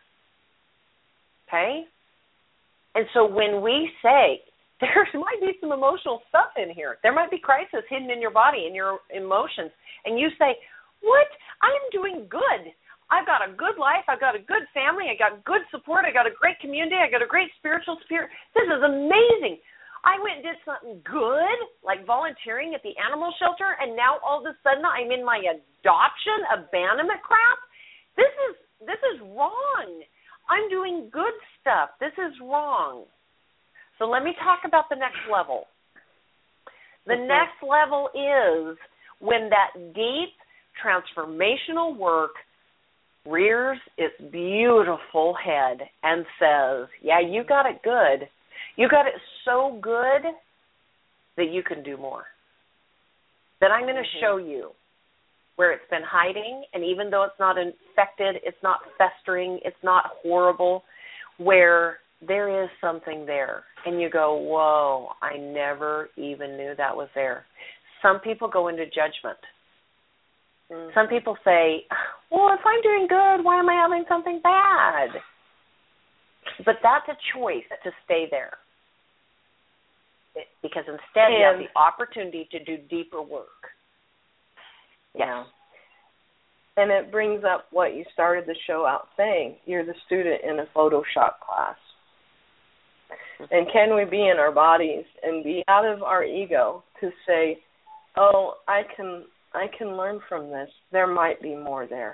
Speaker 2: Okay? And so when we say, there might be some emotional stuff in here. There might be crisis hidden in your body, in your emotions. And you say, what? I'm doing good. I've got a good life. I've got a good family. I got good support. I got a great community. I got a great spiritual spirit. This is amazing. I went and did something good, like volunteering at the animal shelter, and now all of a sudden I'm in my adoption abandonment crap. This is wrong. I'm doing good stuff. This is wrong. So let me talk about the next level. The next level is when that deep transformational work rears its beautiful head and says, yeah, you got it good. You got it so good that you can do more. That I'm going to show you where it's been hiding, and even though it's not infected, it's not festering, it's not horrible, where there is something there. And you go, whoa, I never even knew that was there. Some people go into judgment. Some people say, well, if I'm doing good, why am I having something bad? But that's a choice to stay there. Because instead you have the opportunity to do deeper work.
Speaker 3: Yeah. And it brings up what you started the show out saying. You're the student in a Photoshop class. And can we be in our bodies and be out of our ego to say, oh, I can learn from this. There might be more there.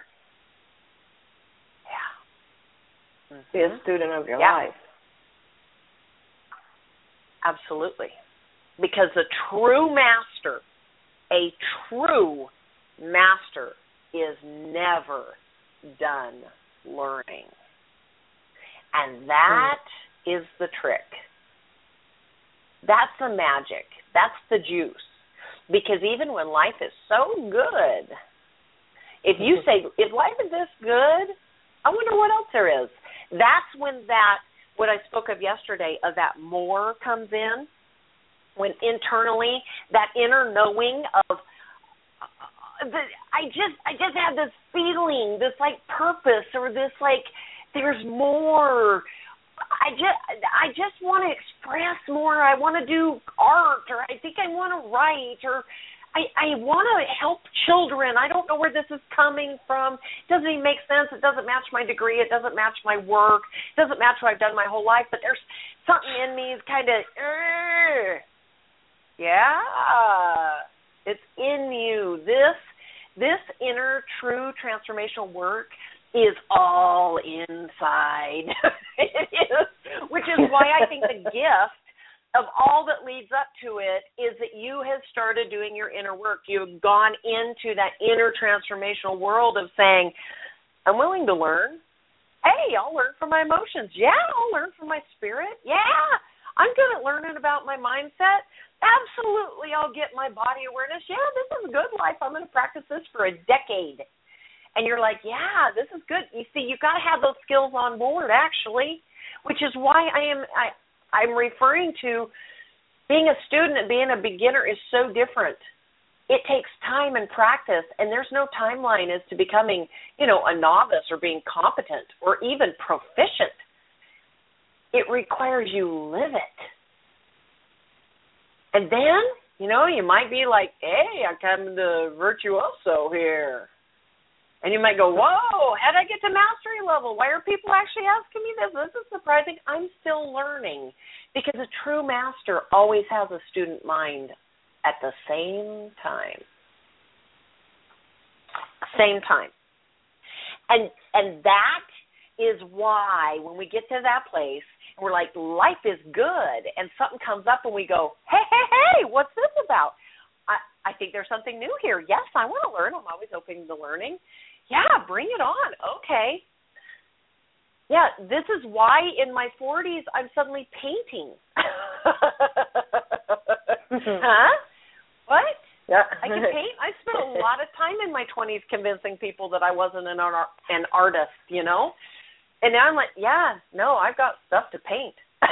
Speaker 2: Yeah.
Speaker 3: Be a student of your life.
Speaker 2: Absolutely. Because a true master is never done learning. And that is the trick. That's the magic. That's the juice. Because even when life is so good, if you say, if life is this good, I wonder what else there is. That's when that, what I spoke of yesterday, of that more comes in, when internally, that inner knowing of, I just have this feeling, this like purpose, or this like, there's more. I just want to express more. I want to do art, or I think I want to write, or I want to help children. I don't know where this is coming from. It doesn't even make sense. It doesn't match my degree. It doesn't match my work. It doesn't match what I've done my whole life. But there's something in me is kind of, it's in you. This inner true transformational work is all inside. It is, which is why I think the gift of all that leads up to it is that you have started doing your inner work. You've gone into that inner transformational world of saying, I'm willing to learn. Hey, I'll learn from my emotions. Yeah, I'll learn from my spirit. Yeah, I'm good at learning about my mindset. Absolutely, I'll get my body awareness. Yeah, this is a good life. I'm going to practice this for a decade. And you're like, yeah, this is good. You see, you've got to have those skills on board, actually, which is why I'm referring to being a student and being a beginner is so different. It takes time and practice, and there's no timeline as to becoming, a novice or being competent or even proficient. It requires you live it. And then, you might be like, hey, I come to virtuoso here. And you might go, whoa, how'd I get to mastery level? Why are people actually asking me this? This is surprising. I'm still learning. Because a true master always has a student mind at the same time. Same time. And that is why when we get to that place, we're like, life is good, and something comes up and we go, hey, what's this about? I think there's something new here. Yes, I want to learn. I'm always open to learning. Yeah, bring it on. Okay. Yeah, this is why in my 40s I'm suddenly painting. Huh? What?
Speaker 3: Yeah.
Speaker 2: I can paint? I spent a lot of time in my 20s convincing people that I wasn't an artist, you know? And now I'm like, yeah, no, I've got stuff to paint.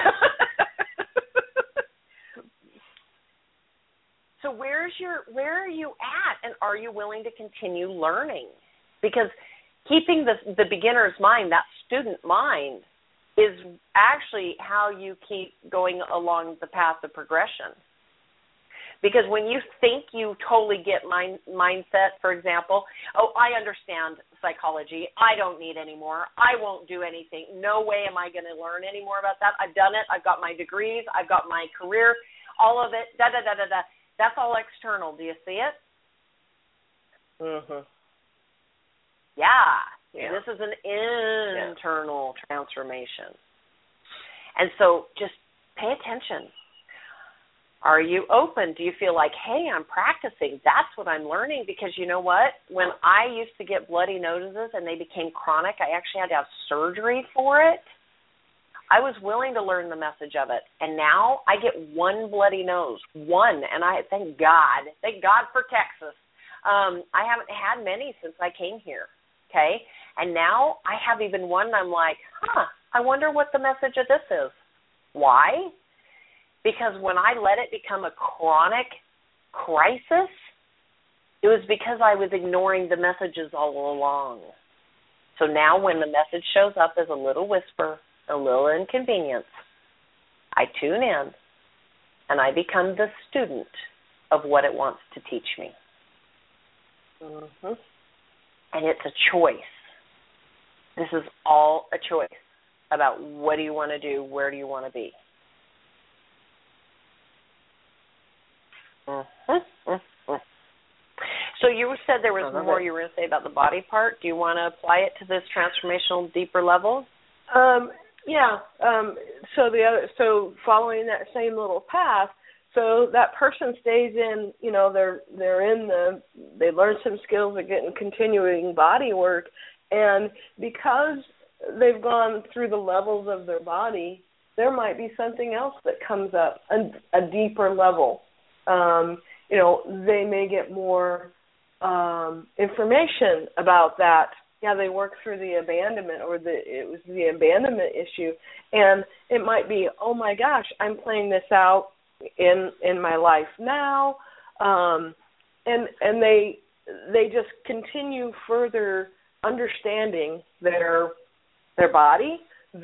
Speaker 2: So where are you at, and are you willing to continue learning? Because keeping the beginner's mind, that student mind, is actually how you keep going along the path of progression. Because when you think you totally get mindset, for example, oh, I understand psychology, I don't need any more, I won't do anything, no way am I going to learn any more about that, I've done it, I've got my degrees, I've got my career, all of it, da-da-da-da-da. That's all external. Do you see it?
Speaker 3: Mm-hmm.
Speaker 2: Yeah.
Speaker 3: Yeah.
Speaker 2: This is an internal transformation. And so just pay attention. Are you open? Do you feel like, hey, I'm practicing? That's what I'm learning. Because you know what? When I used to get bloody noses and they became chronic, I actually had to have surgery for it. I was willing to learn the message of it. And now I get one bloody nose. One. And I thank God. Thank God for Texas. I haven't had many since I came here. Okay? And now I have even one and I'm like, I wonder what the message of this is. Why? Because when I let it become a chronic crisis, it was because I was ignoring the messages all along. So now when the message shows up as a little whisper, a little inconvenience, I tune in and I become the student of what it wants to teach me.
Speaker 3: Mm-hmm.
Speaker 2: And it's a choice. This is all a choice about what do you want to do, where do you want to be. Mm-hmm. Mm-hmm. So you said there was more you were going to say about the body part. Do you want to apply it to this transformational deeper level?
Speaker 3: Yeah. So following that same little path, so that person stays in, you know, they learn some skills, they're getting continuing body work, and because they've gone through the levels of their body, there might be something else that comes up, a deeper level. You know, they may get more information about that. Yeah, they work through the abandonment, or it was the abandonment issue, and it might be, oh my gosh, I'm playing this out in my life now, and they just continue further understanding their body,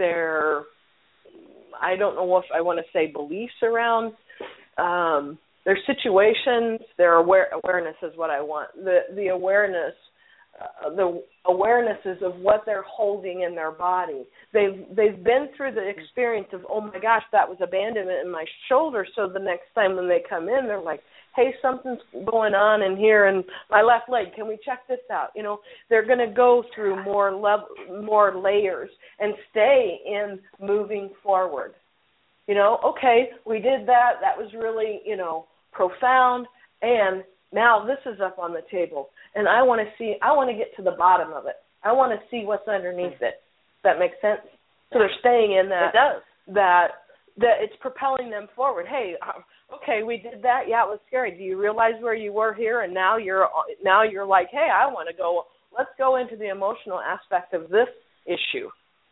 Speaker 3: I don't know if I want to say beliefs around their situations, their awareness is what I want. The awareness, the awarenesses of what they're holding in their body. They've been through the experience of, oh my gosh, that was abandonment in my shoulder. So the next time when they come in, they're like, hey, something's going on in here in my left leg. Can we check this out? You know, they're going to go through more layers and stay in moving forward. You know, okay, we did that. That was really, you know, profound. And now this is up on the table. And I want to get to the bottom of it. I want to see what's underneath it. Does that make sense? So they're staying in that.
Speaker 2: It does.
Speaker 3: That it's propelling them forward. Hey, okay, we did that. Yeah, it was scary. Do you realize where you were here? And now you're like, hey, I want to go. Let's go into the emotional aspect of this issue.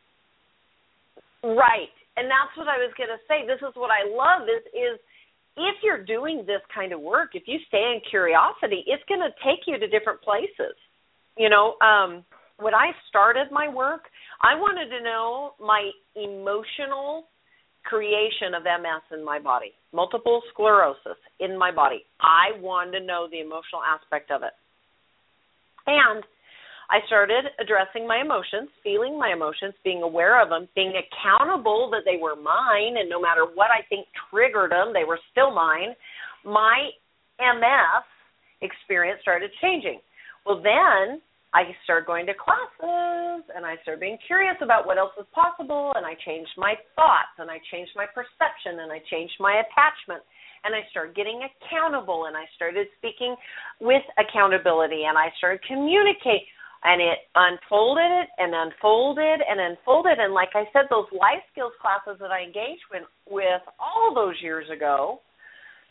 Speaker 2: Right. And that's what I was going to say. This is what I love is if you're doing this kind of work, if you stay in curiosity, it's going to take you to different places. You know, when I started my work, I wanted to know my emotional creation of MS in my body, multiple sclerosis in my body. I wanted to know the emotional aspect of it. And I started addressing my emotions, feeling my emotions, being aware of them, being accountable that they were mine, and no matter what I think triggered them, they were still mine. My MS experience started changing. Well, then I started going to classes, and I started being curious about what else was possible, and I changed my thoughts, and I changed my perception, and I changed my attachment, and I started getting accountable, and I started speaking with accountability, and I started communicating. And it unfolded and unfolded and unfolded. And like I said, those life skills classes that I engaged with all those years ago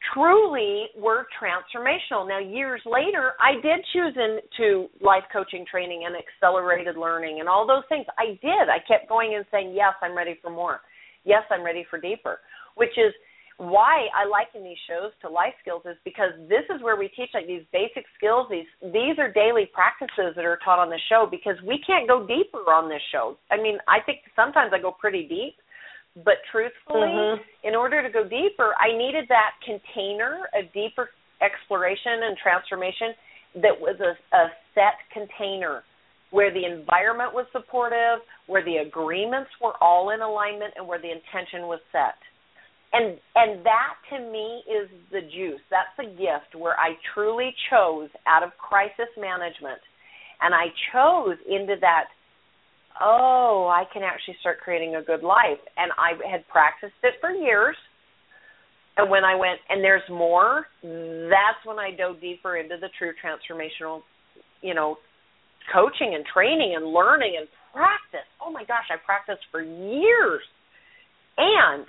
Speaker 2: truly were transformational. Now, years later, I did choose into life coaching training and accelerated learning and all those things. I did. I kept going and saying, yes, I'm ready for more. Yes, I'm ready for deeper, which is why I liken these shows to life skills, is because this is where we teach like these basic skills. These are daily practices that are taught on the show, because we can't go deeper on this show. I mean, I think sometimes I go pretty deep, but truthfully, in order to go deeper, I needed that container, a deeper exploration and transformation that was a set container where the environment was supportive, where the agreements were all in alignment, and where the intention was set. And that, to me, is the juice. That's the gift where I truly chose out of crisis management, and I chose into that, I can actually start creating a good life. And I had practiced it for years, and when I went, and there's more, that's when I dove deeper into the true transformational, coaching and training and learning and practice. Oh, my gosh, I practiced for years. And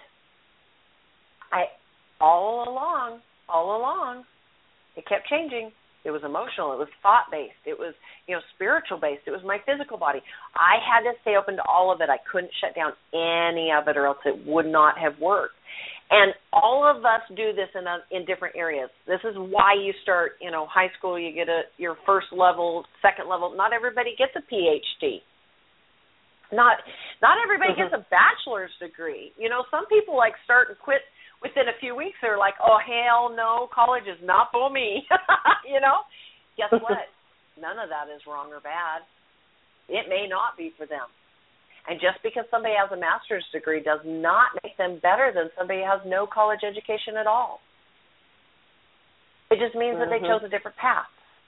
Speaker 2: all along, it kept changing. It was emotional. It was thought-based. It was, spiritual-based. It was my physical body. I had to stay open to all of it. I couldn't shut down any of it, or else it would not have worked. And all of us do this in different areas. This is why you start, high school, you get your first level, second level. Not everybody gets a PhD. Not everybody gets a bachelor's degree. Some people start and quit within a few weeks. They're like, oh, hell no, college is not for me. Guess what? None of that is wrong or bad. It may not be for them. And just because somebody has a master's degree does not make them better than somebody who has no college education at all. It just means that they chose a different path.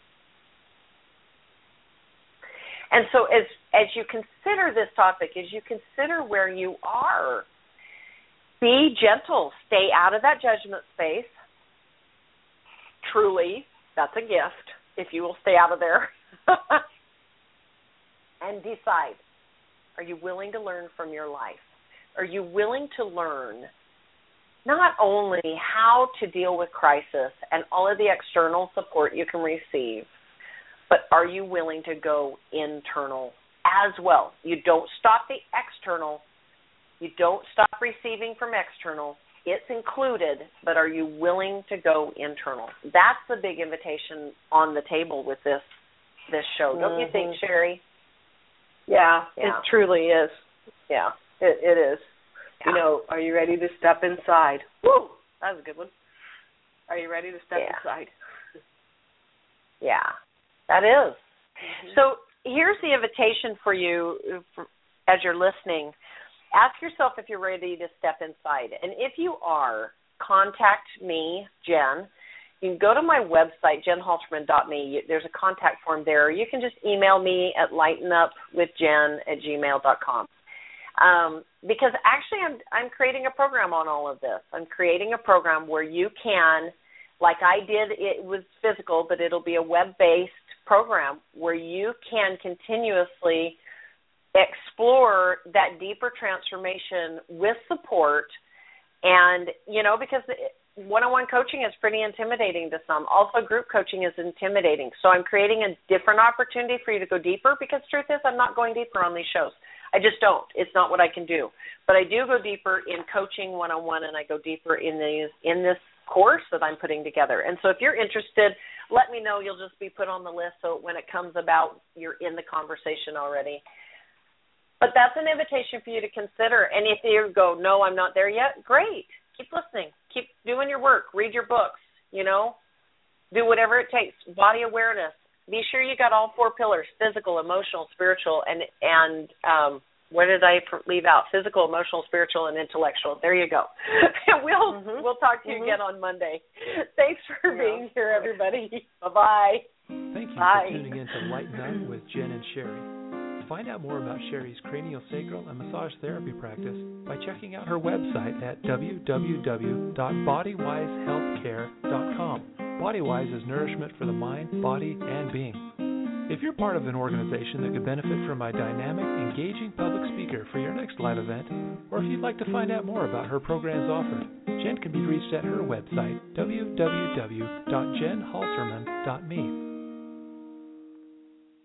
Speaker 2: And so as you consider this topic, as you consider where you are, be gentle. Stay out of that judgment space. Truly, that's a gift if you will stay out of there. And decide, are you willing to learn from your life? Are you willing to learn not only how to deal with crisis and all of the external support you can receive, but are you willing to go internal as well? You don't stop the external. You don't stop receiving from external. It's included, but are you willing to go internal? That's the big invitation on the table with this show. Don't you think, Sherry?
Speaker 3: Yeah, it truly is. Yeah, it is. Yeah. Are you ready to step inside? Woo! That was a good one. Are you ready to step inside?
Speaker 2: Yeah, that is. So here's the invitation for you as you're listening. Ask yourself if you're ready to step inside. And if you are, contact me, Jen. You can go to my website, jenhalterman.me. There's a contact form there. You can just email me at lightenupwithjen@gmail.com. Because actually I'm creating a program on all of this. I'm creating a program where you can, like I did, it was physical, but it'll be a web-based program where you can continuously explore that deeper transformation with support. And, because one-on-one coaching is pretty intimidating to some. Also, group coaching is intimidating. So I'm creating a different opportunity for you to go deeper, because truth is I'm not going deeper on these shows. I just don't. It's not what I can do. But I do go deeper in coaching one-on-one, and I go deeper in this course that I'm putting together. And so if you're interested, let me know. You'll just be put on the list, so when it comes about, you're in the conversation already. But that's an invitation for you to consider. And if you go, no, I'm not there yet, great. Keep listening. Keep doing your work. Read your books, Do whatever it takes. Body awareness. Be sure you got all four pillars: physical, emotional, spiritual, and what did I leave out? Physical, emotional, spiritual, and intellectual. There you go. We'll talk to you again on Monday. Thanks for being here, everybody. Bye-bye.
Speaker 1: Thank you for tuning in to Lighten Up with Jen and Sherry. Find out more about Sherry's craniosacral and massage therapy practice by checking out her website at www.bodywisehealthcare.com. Bodywise is nourishment for the mind, body, and being. If you're part of an organization that could benefit from a dynamic, engaging public speaker for your next live event, or if you'd like to find out more about her programs offered, Jen can be reached at her website, www.jenhalterman.me.